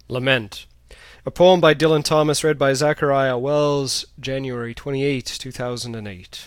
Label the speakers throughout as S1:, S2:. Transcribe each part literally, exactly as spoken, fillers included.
S1: Lament. A poem by Dylan Thomas, read by Zachariah Wells, January twenty-eighth, two thousand eight.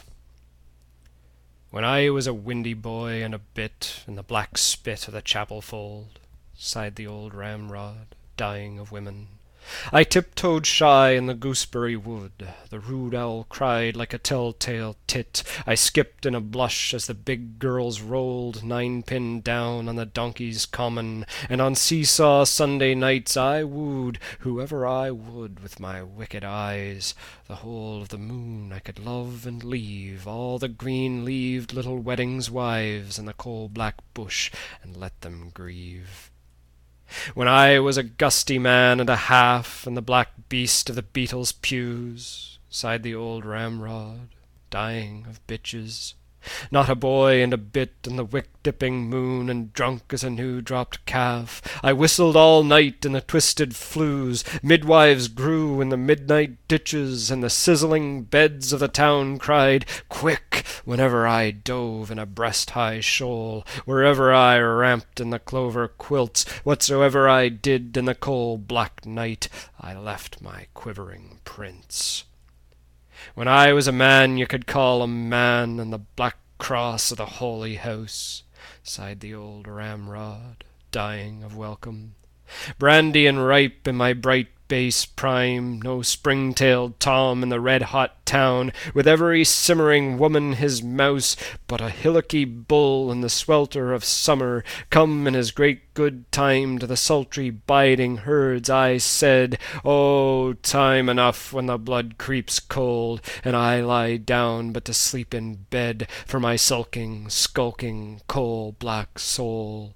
S1: When I was a windy boy and a bit in the black spit of the chapel fold, sighed the old ramrod, dying of women, I tiptoed shy in the gooseberry wood. The rude owl cried like a tell-tale tit. I skipped in a blush as the big girls rolled nine-pin down on the donkey's common, and on seesaw Sunday nights I wooed whoever I would with my wicked eyes. The whole of the moon I could love and leave, all the green-leaved little weddings' wives in the coal-black bush, and let them grieve. When I was a gusty man and a half, and the black beast of the Beatles' pews, sighed the old ramrod, dying of bitches. Not a boy and a bit in the wick-dipping moon, and drunk as a new-dropped calf. I whistled all night in the twisted flues. Midwives grew in the midnight ditches, and the sizzling beds of the town cried, "Quick!" whenever I dove in a breast-high shoal, wherever I ramped in the clover quilts, whatsoever I did in the coal-black night, I left my quivering prints. When I was a man you could call a man, and the black cross of the holy house, sighed the old ramrod, dying of welcome. Brandy and ripe in my bright base prime, no spring-tailed Tom in the red-hot town, with every simmering woman his mouse, but a hillocky bull in the swelter of summer, come in his great good time to the sultry biding herds. I said, "Oh, time enough when the blood creeps cold, and I lie down but to sleep in bed for my sulking, skulking, coal-black soul."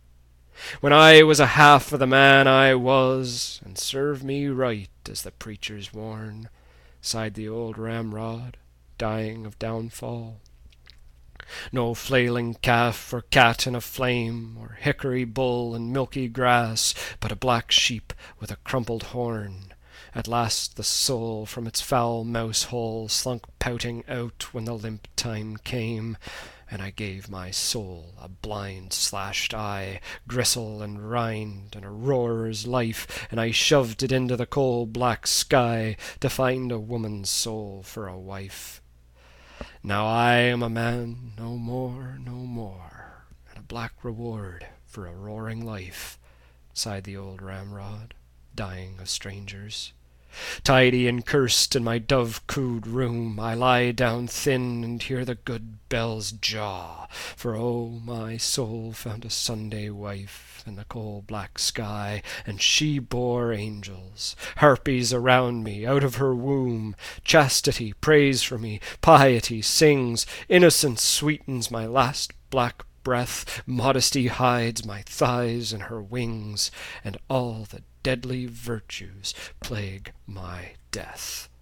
S1: When I was a half of the man I was, and serve me right, as the preachers warn, sighed the old ramrod, dying of downfall. No flailing calf or cat in a flame, or hickory bull in milky grass, but a black sheep with a crumpled horn. At last the soul from its foul mouse-hole slunk pouting out when the limp time came, and I gave my soul a blind slashed eye, gristle and rind, and a roarer's life, and I shoved it into the coal-black sky to find a woman's soul for a wife. Now I am a man, no more, no more, and a black reward for a roaring life, sighed the old ramrod, dying of strangers. Tidy and cursed in my dove-cooed room, I lie down thin and hear the good bells jaw, for oh, my soul found a Sunday wife in the coal-black sky, and she bore angels, harpies around me out of her womb. Chastity prays for me, piety sings, innocence sweetens my last black breath, modesty hides my thighs in her wings, and all the deadly virtues plague my death.